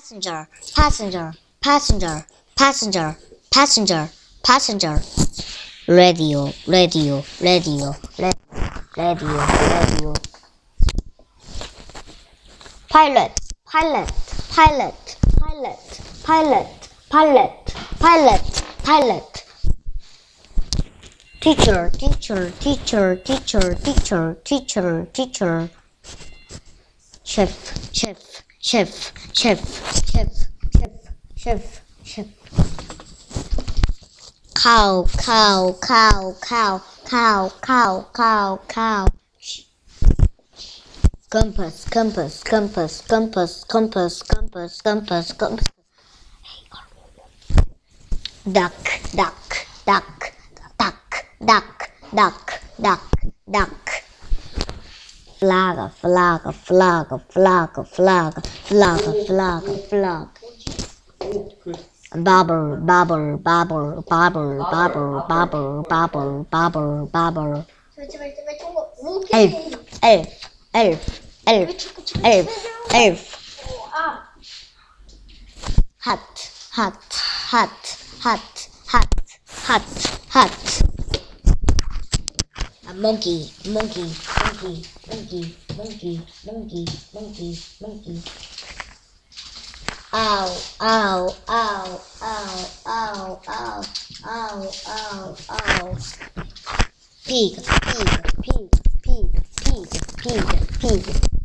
passenger, passenger, passenger, passenger, passenger, passenger. Radio, radio, radio, radio, radio. Pilot, pilot, pilot, pilot, pilot, pilot, pilot, pilot. Teacher, teacher, teacher, teacher, teacher, teacher, teacher. Chef, chef, chef, chef, chef, chef, chef, chef. Cow, cow, cow, cow, cow, cow, cow, cow. Compass, compass, compass, compass, compass, compass, compass, compass. Duck, duck, duck, duck, duck, duck, duck, duck. Flag, flag, flag, flag, flag, flag, flag, flag. Bobber, bobber, bobber, bobber, bobber, bobber, bobber, bobber, bobber. Elf, elf, elf, elf, elf, elf. Hat, hat, hat, hat, hat, hat, hat. A monkey, monkey, monkey, monkey, monkey, monkey, monkey, monkey. Ow, ow, ow, ow, ow, ow, ow, ow, ow. Pig, pig, pig, pig, pig, pig, pig.